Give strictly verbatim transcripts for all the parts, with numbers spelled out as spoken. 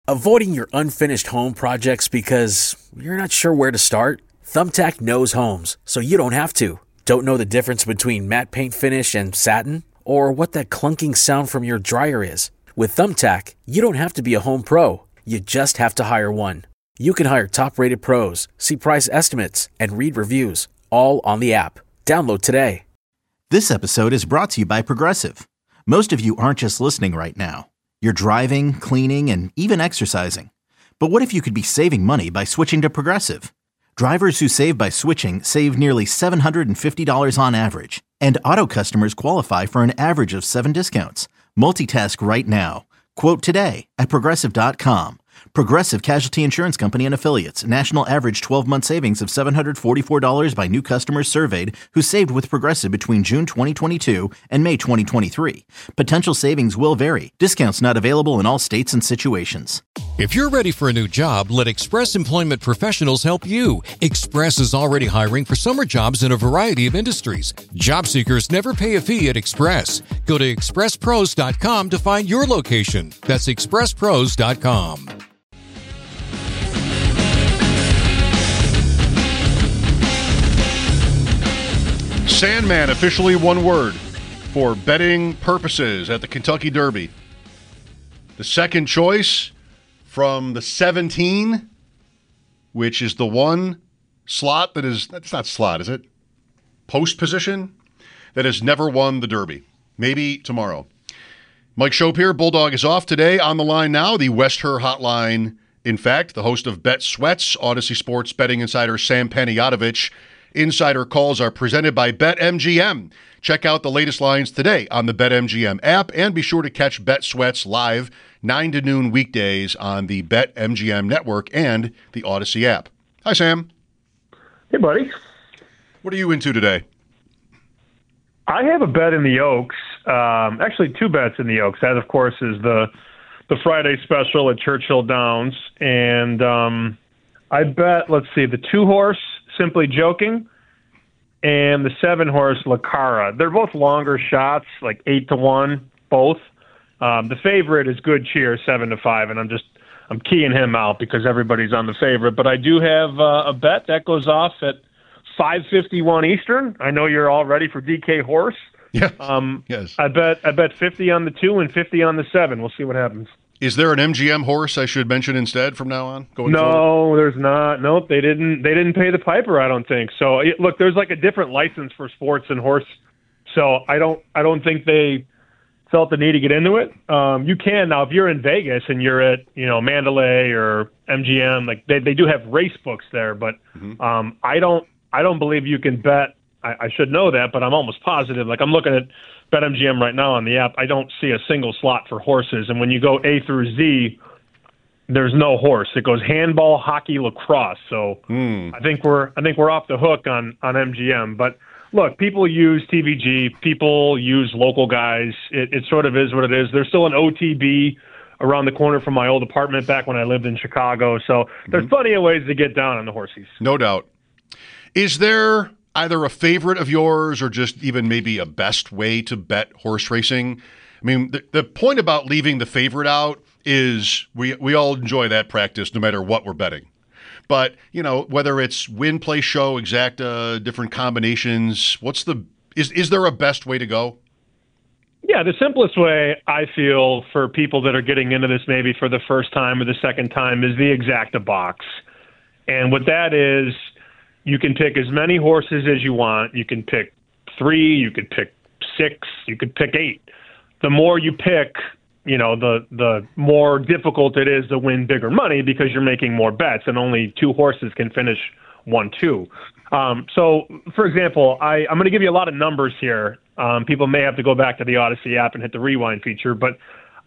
Avoiding your unfinished home projects because you're not sure where to start? Thumbtack knows homes, so you don't have to. Don't know the difference between matte paint finish and satin? Or what that clunking sound from your dryer is? With Thumbtack, you don't have to be a home pro. You just have to hire one. You can hire top-rated pros, see price estimates, and read reviews, all on the app. Download today. This episode is brought to you by Progressive. Most of you aren't just listening right now. You're driving, cleaning, and even exercising. But what if you could be saving money by switching to Progressive? Drivers who save by switching save nearly seven hundred fifty dollars on average. And auto customers qualify for an average of seven discounts. Multitask right now. Quote today at Progressive dot com. Progressive Casualty Insurance Company and Affiliates. National average twelve-month savings of seven hundred forty-four dollars by new customers surveyed who saved with Progressive between June twenty twenty-two and May twenty twenty-three. Potential savings will vary. Discounts not available in all states and situations. If you're ready for a new job, let Express Employment Professionals help you. Express is already hiring for summer jobs in a variety of industries. Job seekers never pay a fee at Express. Go to express pros dot com to find your location. That's express pros dot com. Sandman, officially one word for betting purposes at the Kentucky Derby. The second choice from the seventeen, which is the one slot that is, that's not slot, is it? Post position that has never won the Derby. Maybe tomorrow. Mike Schopp here. Bulldog is off today. On the line now, the West Her Hotline. In fact, the host of Bet Sweats, Odyssey Sports betting insider Sam Panayotovich. Insider calls are presented by BetMGM. Check out the latest lines today on the BetMGM app, and be sure to catch Bet Sweats live nine to noon weekdays on the BetMGM network and the Odyssey app. Hi, Sam. Hey, buddy. What are you into today? I have a bet in the Oaks. Um, actually, two bets in the Oaks. That, of course, is the the Friday special at Churchill Downs. And um, I bet, let's see, the two-horse, Simply Joking, and the seven-horse Lacara. They're both longer shots, like eight to one, both. Um, the favorite is Good Cheer, seven to five, and I'm just I'm keying him out because everybody's on the favorite. But I do have uh, a bet that goes off at five fifty-one Eastern. I know you're all ready for D K Horse. Yeah. Um, yes. I bet I bet fifty on the two and fifty on the seven. We'll see what happens. Is there an M G M horse I should mention instead from now on? Going no, forward? there's not. Nope, they didn't. They didn't pay the piper. I don't think so. It, look, there's like a different license for sports and horse, so I don't. I don't think they felt the need to get into it. Um, you can now if you're in Vegas and you're at you know Mandalay or M G M. Like they, they do have race books there, but Mm-hmm. um, I don't. I don't believe you can bet. I, I should know that, but I'm almost positive. Like I'm looking at BetMGM right now on the app. I don't see a single slot for horses, and when you go A through Z, there's no horse. It goes handball, hockey, lacrosse. So mm. I think we're I think we're off the hook on on M G M. But look, people use T V G, people use local guys. It, it sort of is what it is. There's still an O T B around the corner from my old apartment back when I lived in Chicago. So there's mm-hmm. plenty of ways to get down on the horses. No doubt. Is there either a favorite of yours or just even maybe a best way to bet horse racing? I mean, the, the point about leaving the favorite out is we we all enjoy that practice no matter what we're betting. But, you know, whether it's win, play, show, exacta, different combinations, what's the is is there a best way to go? Yeah, the simplest way I feel for people that are getting into this maybe for the first time or the second time is the exacta box. And what that is, you can pick as many horses as you want. You can pick three, you could pick six, you could pick eight. The more you pick, you know, the the more difficult it is to win bigger money because you're making more bets, and only two horses can finish one, two. Um, so, for example, I, I'm going to give you a lot of numbers here. Um, people may have to go back to the Odyssey app and hit the rewind feature, but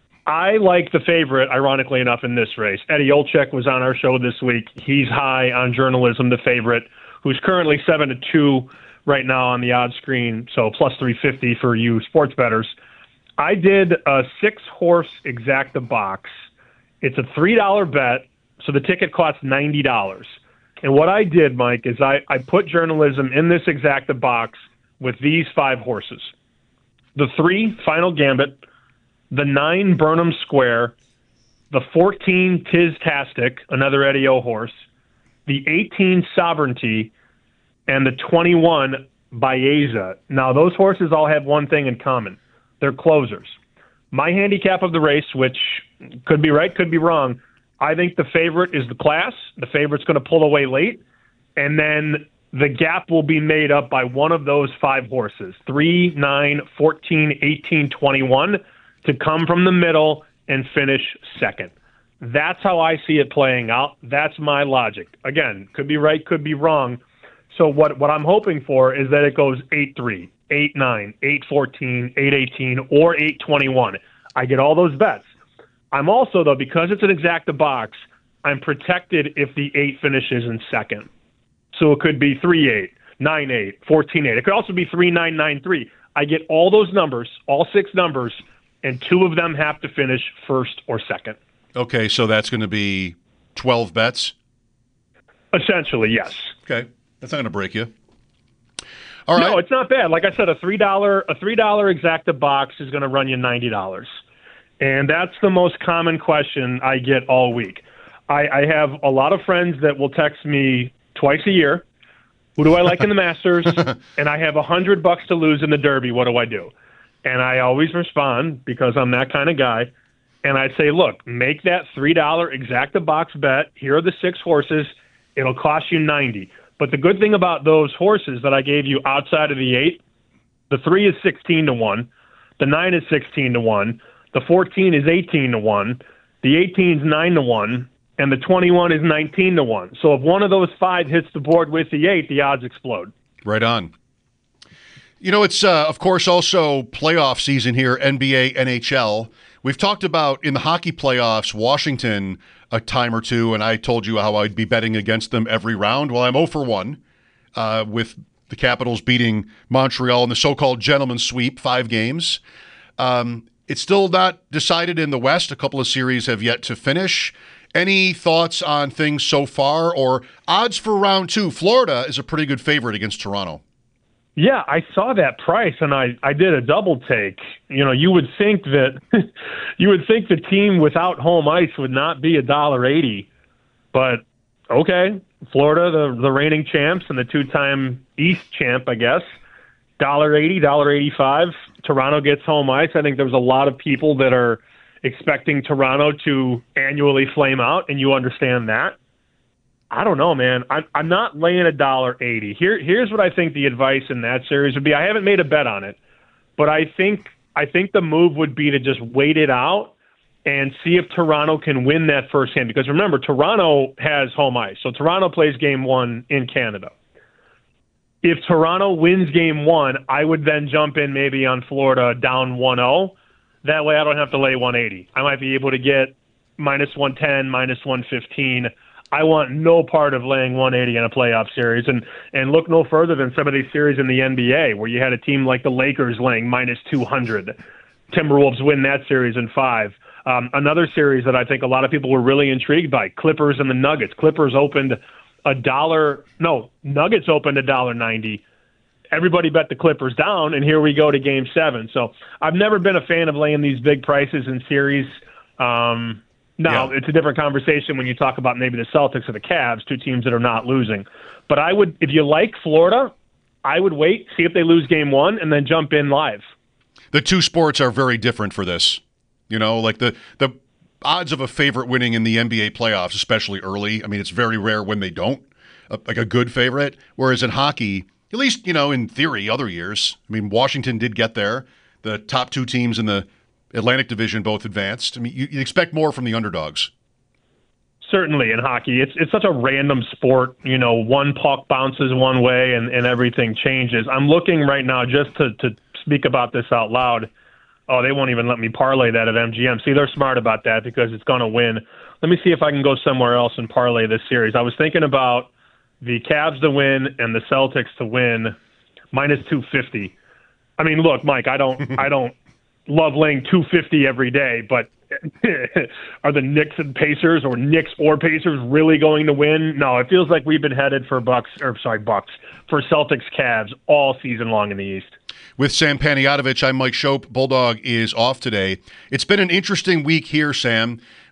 I like the favorite, ironically enough, in this race. Eddie Olczyk was on our show this week. He's high on journalism, the favorite, who's currently seven to two right now on the odds screen, so plus three fifty for you sports bettors. I did a six-horse exacta box. It's a three dollar bet, so the ticket costs ninety dollars. And what I did, Mike, is I, I put journalism in this exacta box with these five horses. The three, Final Gambit, the nine, Burnham Square, the fourteen Tiz-tastic, another Eddie O horse, the eighteen Sovereignty, and the twenty-one Baeza. Now, those horses all have one thing in common. They're closers. My handicap of the race, which could be right, could be wrong, I think the favorite is the class. The favorite's going to pull away late, and then the gap will be made up by one of those five horses, three, nine, fourteen, eighteen, twenty-one, to come from the middle and finish second. That's how I see it playing out. That's my logic. Again, could be right, could be wrong. So what, what I'm hoping for is that it goes eight three, eight nine, eight fourteen, eight eighteen, or eight twenty-one. I get all those bets. I'm also, though, because it's an exacta box, I'm protected if the eight finishes in second. So it could be three eight, nine eight, fourteen eight. It could also be three nine, nine three. I get all those numbers, all six numbers, and two of them have to finish first or second. Okay, so that's going to be twelve bets? Essentially, yes. Okay, that's not going to break you. All right. No, it's not bad. Like I said, a three dollar a three dollar exacta box is going to run you ninety dollars. And that's the most common question I get all week. I, I have a lot of friends that will text me twice a year. Who do I like in the Masters? And I have a hundred bucks to lose in the Derby. What do I do? And I always respond, because I'm that kind of guy. And I say, look, make that three dollar exacta box bet. Here are the six horses. It'll cost you ninety. But the good thing about those horses that I gave you outside of the eight, the three is sixteen to one, the nine is sixteen to one, the fourteen is eighteen to one, the eighteen is nine to one, and the twenty-one is nineteen to one. So if one of those five hits the board with the eight, the odds explode. Right on. You know, it's, uh, of course, also playoff season here, N B A, N H L. We've talked about, in the hockey playoffs, Washington a time or two, and I told you how I'd be betting against them every round. Well, I'm oh for one uh, with the Capitals beating Montreal in the so-called gentleman's sweep, five games. Um, it's still not decided in the West. A couple of series have yet to finish. Any thoughts on things so far, or odds for round two? Florida is a pretty good favorite against Toronto. Yeah, I saw that price, and I, I did a double take. You know, you would think that you would think the team without home ice would not be a dollar eighty, but okay, Florida, the the reigning champs and the two-time East champ, I guess, dollar eighty, dollar eighty-five. Toronto gets home ice. I think there's a lot of people that are expecting Toronto to annually flame out, and you understand that. I don't know, man. I'm, I'm not laying a dollar eighty. Here, here's what I think the advice in that series would be. I haven't made a bet on it, but I think I think the move would be to just wait it out and see if Toronto can win that first game. Because remember, Toronto has home ice, so Toronto plays game one in Canada. If Toronto wins game one, I would then jump in maybe on Florida down one oh. That way, I don't have to lay one eighty. I might be able to get minus one ten, minus one fifteen. I want no part of laying one eighty in a playoff series, and, and look no further than some of these series in the N B A where you had a team like the Lakers laying minus two hundred. Timberwolves win that series in five. Um, another series that I think a lot of people were really intrigued by, Clippers and the Nuggets. Clippers opened a dollar, no, Nuggets opened a dollar ninety. Everybody bet the Clippers down, and here we go to game seven. So I've never been a fan of laying these big prices in series. Um Now, yeah. It's a different conversation when you talk about maybe the Celtics or the Cavs, two teams that are not losing. But I would, if you like Florida, I would wait, see if they lose game one, and then jump in live. The two sports are very different for this. You know, like the, the odds of a favorite winning in the N B A playoffs, especially early, I mean, it's very rare when they don't, like a good favorite. Whereas in hockey, at least, you know, in theory, other years, I mean, Washington did get there. The top two teams in the Atlantic Division both advanced. I mean, you, you expect more from the underdogs. Certainly in hockey. It's it's such a random sport. You know, one puck bounces one way and, and everything changes. I'm looking right now just to, to speak about this out loud. Oh, they won't even let me parlay that at M G M. See, they're smart about that because it's going to win. Let me see if I can go somewhere else and parlay this series. I was thinking about the Cavs to win and the Celtics to win minus two fifty. I mean, look, Mike, I don't I don't love laying two fifty every day, but are the Knicks and Pacers or Knicks or Pacers really going to win? No, it feels like we've been headed for Bucks, or sorry, Bucks, for Celtics Cavs all season long in the East. With Sam Panayotovich, I'm Mike Schopp. Bulldog is off today. It's been an interesting week here, Sam.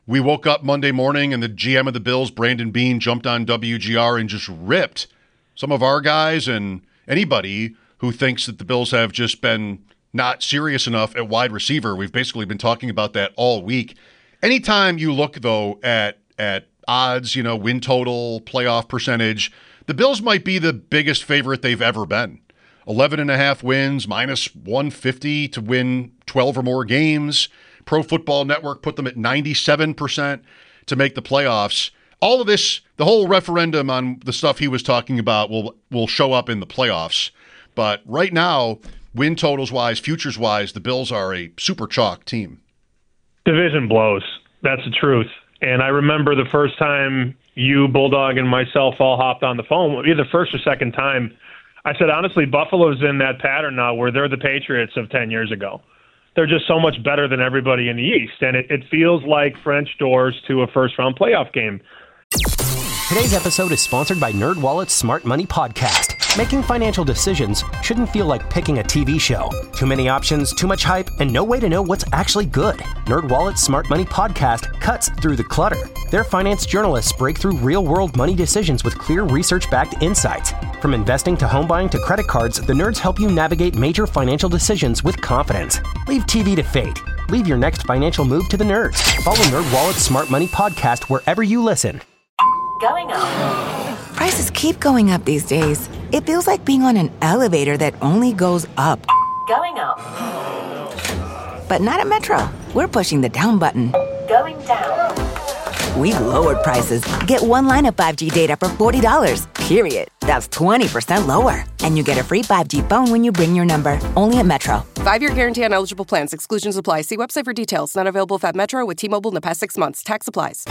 we woke up Monday morning and the G M of the Bills, Brandon Beane, jumped on W G R and just ripped some of our guys and anybody who thinks that the Bills have just been not serious enough at wide receiver. We've basically been talking about that all week. Anytime you look, though, at at odds, you know, win total, playoff percentage, the Bills might be the biggest favorite they've ever been. eleven and a half wins, minus one fifty to win twelve or more games. Pro Football Network put them at ninety-seven percent to make the playoffs. All of this, the whole referendum on the stuff he was talking about will will show up in the playoffs. But right now, win totals wise, futures wise, the Bills are a super chalk team. Division blows. That's the truth. And I remember the first time you, Bulldog, and myself all hopped on the phone, either first or second time, I said, honestly, Buffalo's in that pattern now where they're the Patriots of ten years ago. They're just so much better than everybody in the East. And it, it feels like French doors to a first-round playoff game. Today's episode is sponsored by NerdWallet's Smart Money Podcast. Making financial decisions shouldn't feel like picking a T V show. Too many options, too much hype, and no way to know what's actually good. NerdWallet's Smart Money Podcast cuts through the clutter. Their finance journalists break through real-world money decisions with clear research-backed insights. From investing to home buying to credit cards, the nerds help you navigate major financial decisions with confidence. Leave T V to fate. Leave your next financial move to the nerds. Follow NerdWallet's Smart Money Podcast wherever you listen. Going up. Prices keep going up these days. It feels like being on an elevator that only goes up. Going up. But not at Metro. We're pushing the down button. Going down. We've lowered prices. Get one line of five G data for forty dollars, period. That's twenty percent lower. And you get a free five G phone when you bring your number. Only at Metro. Five-year guarantee on eligible plans. Exclusions apply. See website for details. Not available at Metro with T-Mobile in the past six months. Tax applies.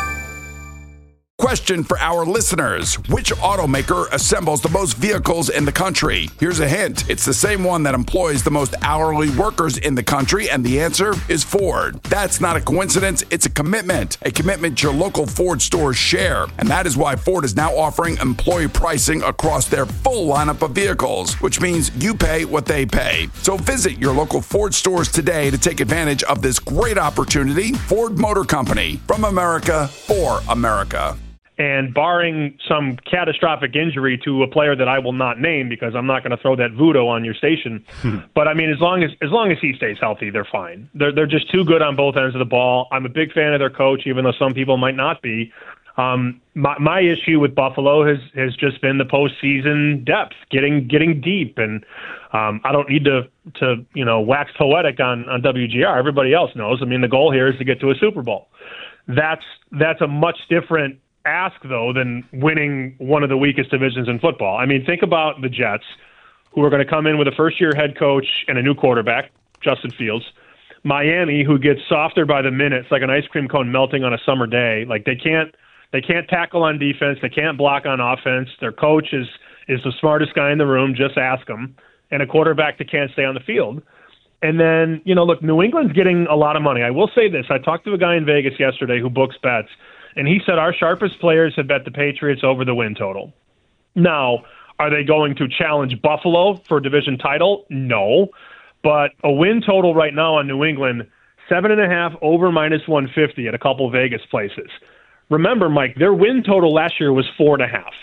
Question for our listeners. Which automaker assembles the most vehicles in the country? Here's a hint. It's the same one that employs the most hourly workers in the country, and the answer is Ford. That's not a coincidence. It's a commitment. A commitment your local Ford stores share. And that is why Ford is now offering employee pricing across their full lineup of vehicles, which means you pay what they pay. So visit your local Ford stores today to take advantage of this great opportunity. Ford Motor Company. From America, for America. And barring some catastrophic injury to a player that I will not name because I'm not going to throw that voodoo on your station. But I mean, as long as as long as he stays healthy, they're fine. They're they're just too good on both ends of the ball. I'm a big fan of their coach, even though some people might not be. Um, my my issue with Buffalo has has just been the postseason depth, getting getting deep, and um, I don't need to to you know wax poetic on on W G R. Everybody else knows. I mean, the goal here is to get to a Super Bowl. That's that's a much different ask, though, than winning one of the weakest divisions in football. I mean, think about the Jets, who are going to come in with a first-year head coach and a new quarterback, Justin Fields. Miami, who gets softer by the minute. It's like an ice cream cone melting on a summer day. Like, they can't they can't tackle on defense. They can't block on offense. Their coach is is the smartest guy in the room. Just ask him. And a quarterback that can't stay on the field. And then, you know, look, New England's getting a lot of money. I will say this. I talked to a guy in Vegas yesterday who books bets. And he said our sharpest players have bet the Patriots over the win total. Now, are they going to challenge Buffalo for a division title? No. But a win total right now on New England, seven and a half over minus one fifty at a couple Vegas places. Remember, Mike, their win total last year was four and a half.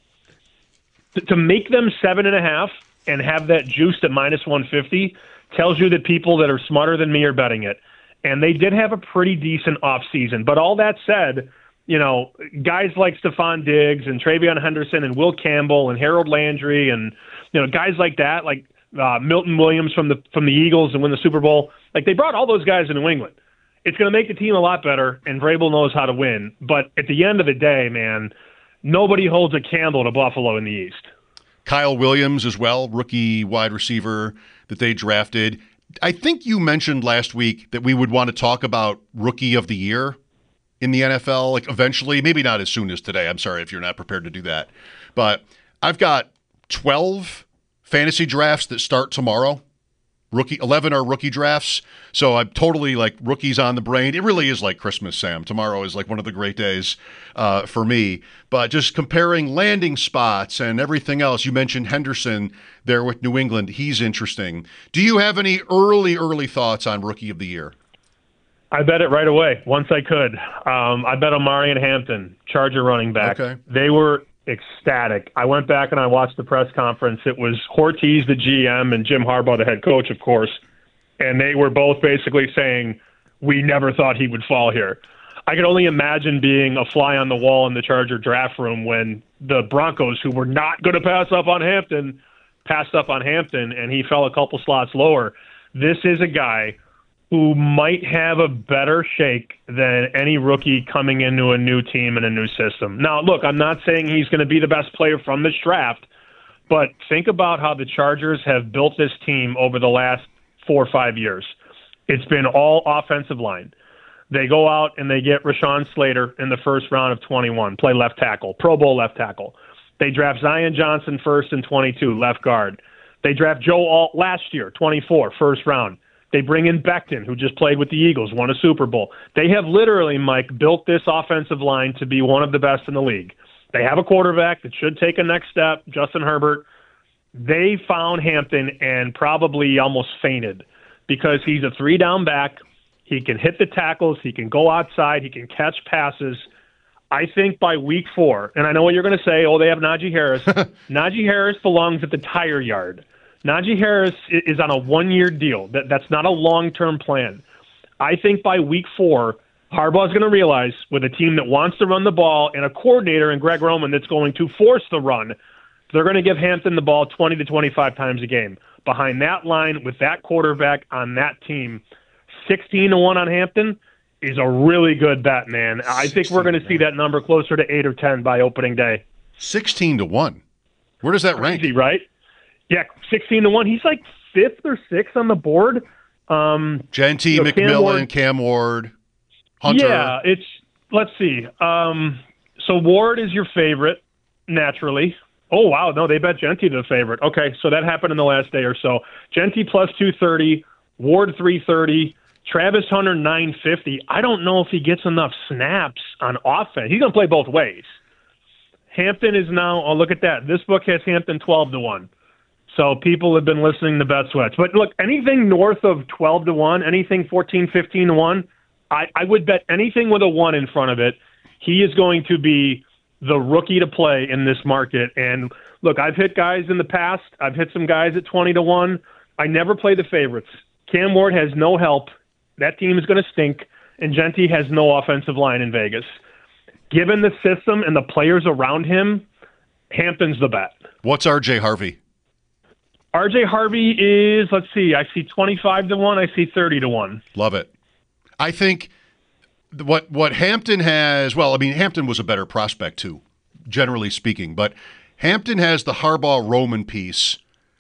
To make them seven and a half and have that juiced at minus one fifty tells you that people that are smarter than me are betting it. And they did have a pretty decent offseason. But all that said, you know, guys like Stephon Diggs and Travion Henderson and Will Campbell and Harold Landry and, you know, guys like that, like uh, Milton Williams from the from the Eagles and win the Super Bowl, like they brought all those guys to New England. It's going to make the team a lot better, and Vrabel knows how to win. But at the end of the day, man, nobody holds a candle to Buffalo in the East. Kyle Williams as well, rookie wide receiver that they drafted. I think you mentioned last week that we would want to talk about Rookie of the Year in the N F L, like eventually, maybe not as soon as today. I'm sorry if you're not prepared to do that. But I've got twelve fantasy drafts that start tomorrow. Rookie eleven are rookie drafts. So I'm totally like rookies on the brain. It really is like Christmas, Sam. Tomorrow is like one of the great days uh, for me. But just comparing landing spots and everything else, you mentioned Henderson there with New England. He's interesting. Do you have any early, early thoughts on Rookie of the Year? I bet it right away once I could. Um, I bet on Marion Hampton, Charger running back. Okay. They were ecstatic. I went back and I watched the press conference. It was Ortiz, the G M, and Jim Harbaugh, the head coach, of course. And they were both basically saying, we never thought he would fall here. I could only imagine being a fly on the wall in the Charger draft room when the Broncos, who were not going to pass up on Hampton, passed up on Hampton, and he fell a couple slots lower. This is a guy who might have a better shake than any rookie coming into a new team and a new system. Now, look, I'm not saying he's going to be the best player from this draft, but think about how the Chargers have built this team over the last four or five years. It's been all offensive line. They go out and they get Rashawn Slater in the first round of twenty-one, play left tackle, Pro Bowl left tackle. They draft Zion Johnson first in twenty-two, left guard. They draft Joe Alt last year, twenty-four, first round. They bring in Becton, who just played with the Eagles, won a Super Bowl. They have literally, Mike, built this offensive line to be one of the best in the league. They have a quarterback that should take a next step, Justin Herbert. They found Hampton and probably almost fainted because he's a three-down back. He can hit the tackles. He can go outside. He can catch passes. I think by week four, and I know what you're going to say, oh, they have Najee Harris. Najee Harris belongs at the tire yard. Najee Harris is on a one-year deal. That That's not a long-term plan. I think by week four, Harbaugh's going to realize with a team that wants to run the ball and a coordinator in Greg Roman that's going to force the run, they're going to give Hampton the ball twenty to twenty-five times a game. Behind that line with that quarterback on that team, sixteen to one on Hampton is a really good bet, man. I think we're going to see that number closer to eight or ten by opening day. sixteen to one. Where does that rank? Crazy, right? Yeah, sixteen to one. He's like fifth or sixth on the board. Um, Genty, you know, McMillan, Cam Ward, Cam Ward, Hunter. Yeah, it's, let's see. Um, so Ward is your favorite, naturally. Oh, wow. No, they bet Genty the favorite. Okay, so that happened in the last day or so. Genty plus two thirty, Ward three thirty, Travis Hunter nine fifty. I don't know if he gets enough snaps on offense. He's going to play both ways. Hampton is now, oh, look at that. This book has Hampton twelve to one. So people have been listening to Bet Sweats. But look, anything north of twelve to one, anything fourteen, fifteen to one, I, I would bet anything with a one in front of it. He is going to be the rookie to play in this market. And look, I've hit guys in the past. I've hit some guys at twenty to one. I never play the favorites. Cam Ward has no help. That team is going to stink. And Genty has no offensive line in Vegas. Given the system and the players around him, Hampton's the bet. What's R J Harvey? R J Harvey is, let's see, I see twenty-five to one, I see thirty to one. Love it. I think what what Hampton has, well, I mean, Hampton was a better prospect too, generally speaking, but Hampton has the Harbaugh-Roman piece.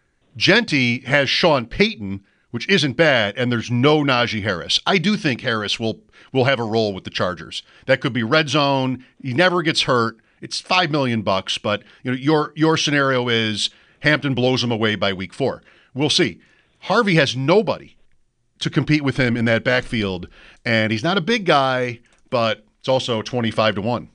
Genty has Sean Payton, which isn't bad, and there's no Najee Harris. I do think Harris will will have a role with the Chargers. That could be red zone. He never gets hurt. It's five million bucks, but you know your your scenario is Hampton blows him away by week four. We'll see. Harvey has nobody to compete with him in that backfield, and he's not a big guy, but it's also twenty-five to one.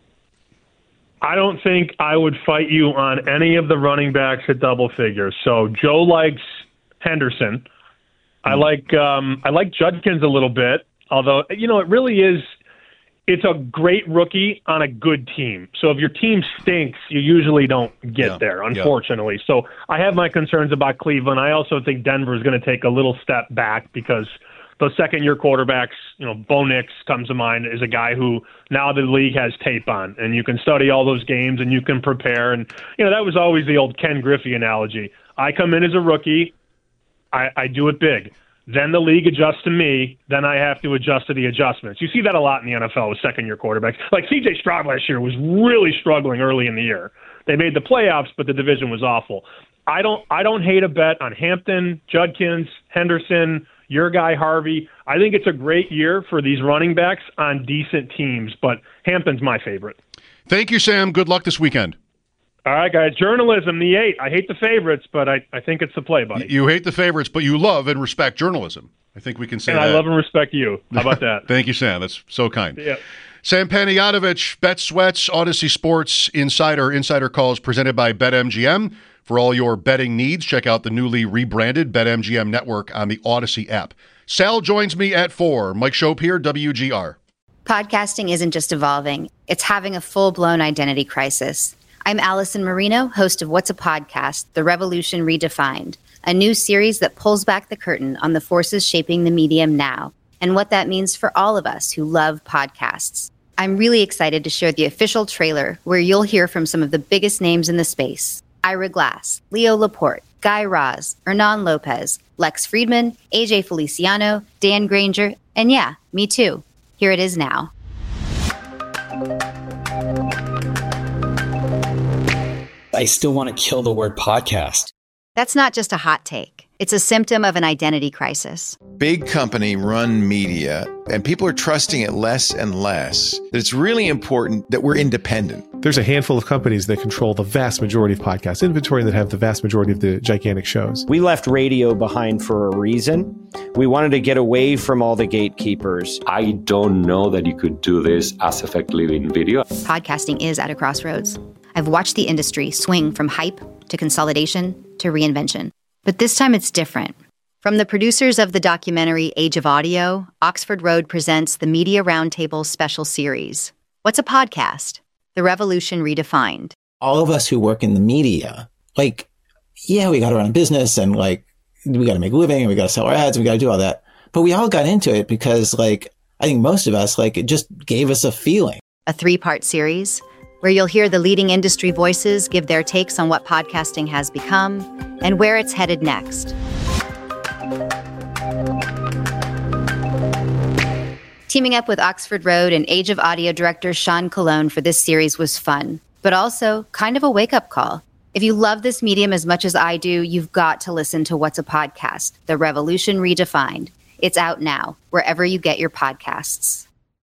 I don't think I would fight you on any of the running backs at double figures. So Joe likes Henderson. I like um, I like Judkins a little bit, although, you know, it really is – it's a great rookie on a good team. So if your team stinks, you usually don't get yeah. there, unfortunately. Yeah. So I have my concerns about Cleveland. I also think Denver is going to take a little step back because those second-year quarterbacks, you know, Bo Nix comes to mind as a guy who now the league has tape on, and you can study all those games and you can prepare. And, you know, that was always the old Ken Griffey analogy. I come in as a rookie. I, I do it big. Then the league adjusts to me. Then I have to adjust to the adjustments. You see that a lot in the N F L with second-year quarterbacks. Like C J Stroud last year was really struggling early in the year. They made the playoffs, but the division was awful. I don't I don't hate a bet on Hampton, Judkins, Henderson, your guy Harvey. I think it's a great year for these running backs on decent teams, but Hampton's my favorite. Thank you, Sam. Good luck this weekend. All right, guys. Journalism, the eight. I hate the favorites, but I, I think it's the play, buddy. You hate the favorites, but you love and respect journalism. I think we can say and that. And I love and respect you. How about that? Thank you, Sam. That's so kind. Yeah. Sam Panayotovich, Bet Sweats, Odyssey Sports Insider, Insider Calls presented by BetMGM. For all your betting needs, check out the newly rebranded BetMGM Network on the Odyssey app. Sal joins me at four. Mike Schopp here, W G R. Podcasting isn't just evolving. It's having a full-blown identity crisis. I'm Allison Marino, host of What's a Podcast? The Revolution Redefined, a new series that pulls back the curtain on the forces shaping the medium now and what that means for all of us who love podcasts. I'm really excited to share the official trailer where you'll hear from some of the biggest names in the space. Ira Glass, Leo Laporte, Guy Raz, Hernan Lopez, Lex Friedman, A J Feliciano, Dan Granger, and yeah, me too. Here it is now. I still want to kill the word podcast. That's not just a hot take. It's a symptom of an identity crisis. Big company run media, and people are trusting it less and less. That it's really important that we're independent. There's a handful of companies that control the vast majority of podcast inventory and that have the vast majority of the gigantic shows. We left radio behind for a reason. We wanted to get away from all the gatekeepers. I don't know that you could do this as effectively in video. Podcasting is at a crossroads. I've watched the industry swing from hype to consolidation to reinvention. But this time it's different. From the producers of the documentary Age of Audio, Oxford Road presents the Media Roundtable special series. What's a podcast? The Revolution Redefined. All of us who work in the media, like, yeah, we got to run a business and like, we got to make a living and we got to sell our ads and we got to do all that. But we all got into it because like, I think most of us, like, it just gave us a feeling. A three-part series where you'll hear the leading industry voices give their takes on what podcasting has become and where it's headed next. Teaming up with Oxford Road and Age of Audio director Sean Colon for this series was fun, but also kind of a wake-up call. If you love this medium as much as I do, you've got to listen to What's a Podcast? The Revolution Redefined. It's out now, wherever you get your podcasts.